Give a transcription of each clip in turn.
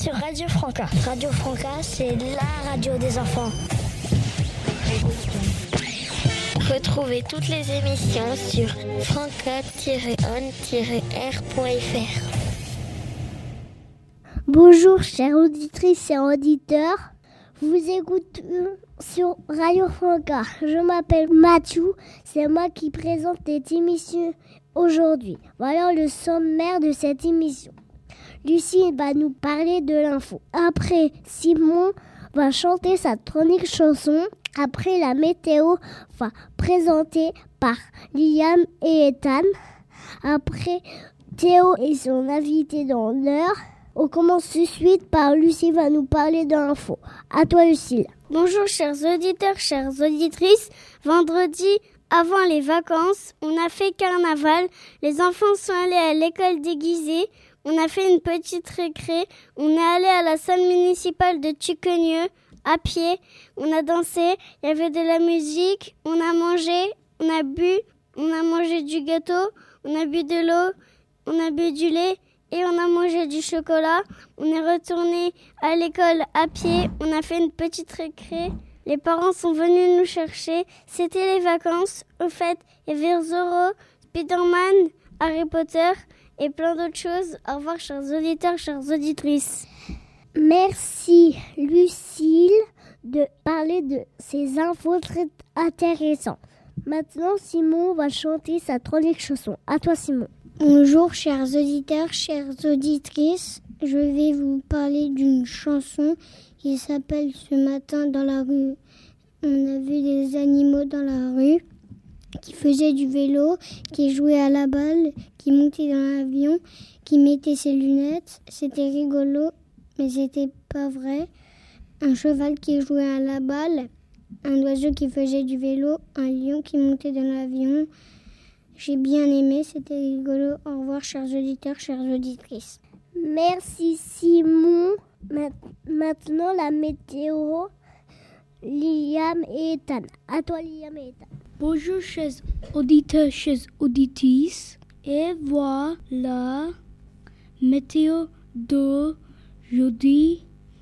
sur Radio Franca. Radio Franca, c'est la radio des enfants. Retrouvez toutes les émissions sur franca-on-r.fr. Bonjour chères auditrices et auditeurs, vous écoutez sur Radio Franca. Je m'appelle Mathieu, c'est moi qui présente cette émission aujourd'hui. Voilà le sommaire de cette émission. Lucie va nous parler de l'info. Après, Simon va chanter sa chronique chanson. Après, la météo va présenter par Liam et Ethan. Après, Théo et son invité dans l'heure. On commence tout de suite par Lucie va nous parler de l'info. À toi Lucille. Bonjour chers auditeurs, chères auditrices. Vendredi, avant les vacances, on a fait carnaval. Les enfants sont allés à l'école déguisée. On a fait une petite récré. On est allé à la salle municipale de Tuquenieux à pied. On a dansé. Il y avait de la musique. On a mangé. On a bu. On a mangé du gâteau. On a bu de l'eau. On a bu du lait. Et on a mangé du chocolat. On est retourné à l'école à pied. On a fait une petite récré. Les parents sont venus nous chercher. C'était les vacances. Au fait, il y avait Zorro, Spider-Man, Harry Potter et plein d'autres choses. Au revoir, chers auditeurs, chères auditrices. Merci Lucille de parler de ces infos très intéressantes. Maintenant, Simon va chanter sa chronique chanson. À toi, Simon. Bonjour, chers auditeurs, chères auditrices. Je vais vous parler d'une chanson qui s'appelle « Ce matin dans la rue ». On a vu des animaux dans la rue qui faisaient du vélo, qui jouaient à la balle, qui montaient dans l'avion, qui mettaient ses lunettes. C'était rigolo, mais c'était pas vrai. Un cheval qui jouait à la balle, un oiseau qui faisait du vélo, un lion qui montait dans l'avion. J'ai bien aimé, c'était rigolo. Au revoir, chers auditeurs, chères auditrices. Merci Simon. Maintenant, la météo, Liam et Ethan. À toi, Liam et Ethan. Bonjour, chers auditeurs, chères auditrices. Et voilà la météo de jeudi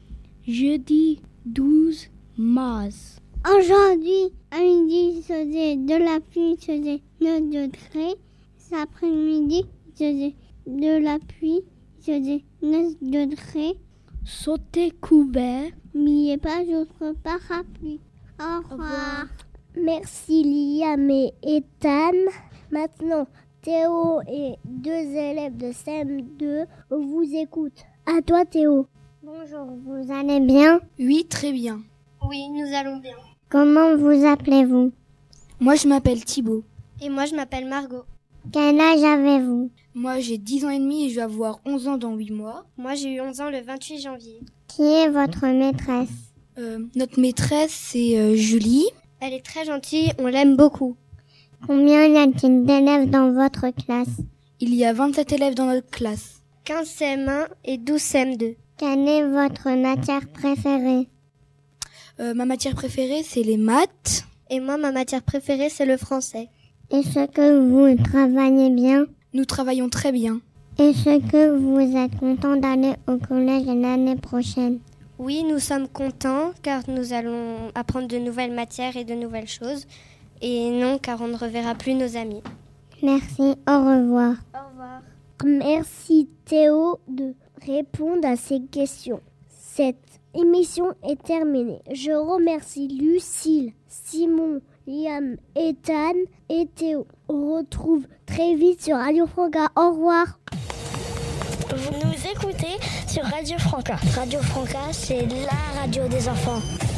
12 mars. Aujourd'hui, à midi, faisait de la pluie, faisait 9 degrés. Cet après-midi, faisait de la pluie, faisait 9 degrés. Sautez couvert. N'oubliez pas votre parapluie. Au revoir. Merci Liam et Ethan. Maintenant, Théo et 2 élèves de CM2 vous écoutent. À toi Théo. Bonjour, vous allez bien? Oui, très bien. Oui, nous allons bien. Comment vous appelez-vous? Moi, je m'appelle Thibaut. Et moi, je m'appelle Margot. Quel âge avez-vous? Moi, j'ai 10 ans et demi et je vais avoir 11 ans dans 8 mois. Moi, j'ai eu 11 ans le 28 janvier. Qui est votre maîtresse? Notre maîtresse, c'est Julie. Elle est très gentille, on l'aime beaucoup. Combien y a-t-il d'élèves dans votre classe? Il y a 27 élèves dans notre classe. 15 CM1 et 12 CM2. Quelle est votre matière préférée? Ma matière préférée, c'est les maths. Et moi, ma matière préférée, c'est le français. Est-ce que vous travaillez bien? Nous travaillons très bien. Est-ce que vous êtes content d'aller au collège l'année prochaine? Oui, nous sommes contents car nous allons apprendre de nouvelles matières et de nouvelles choses. Et non, car on ne reverra plus nos amis. Merci, au revoir. Au revoir. Merci Théo de répondre à ces questions. Cette émission est terminée. Je remercie Lucille, Simon, Liam, Ethan et Théo. On retrouve très vite sur Radio Franca. Au revoir. Vous nous écoutez sur Radio Franca. Radio Franca, c'est la radio des enfants.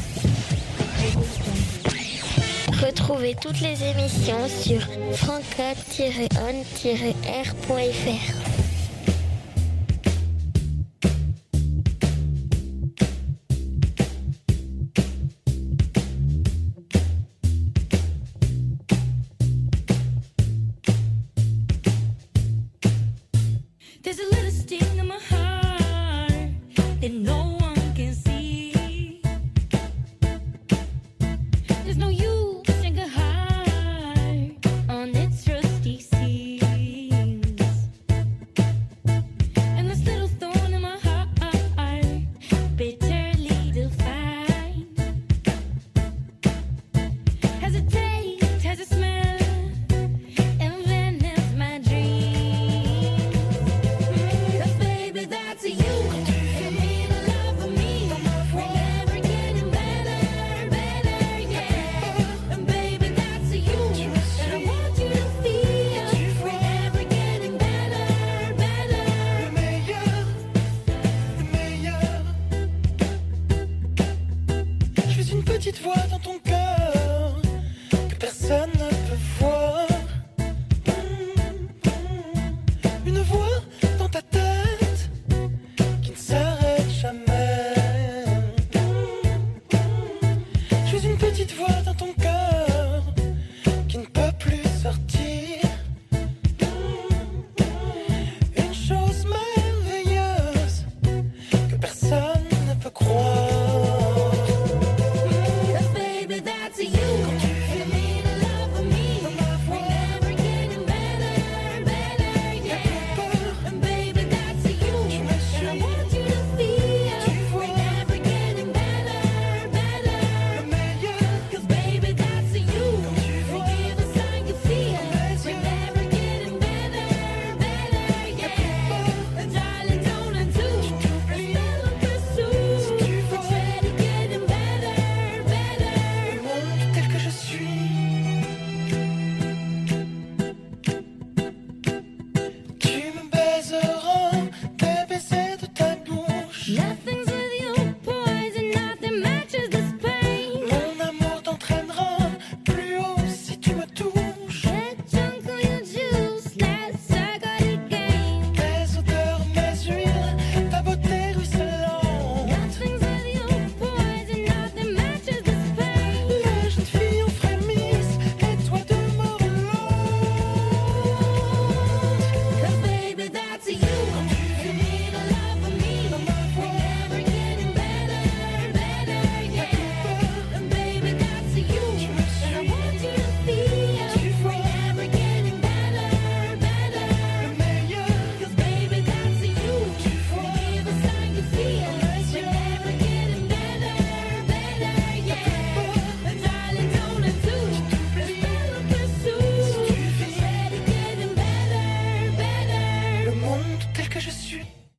Retrouvez toutes les émissions sur franca-on-r.fr. There's a little sting in my heart that no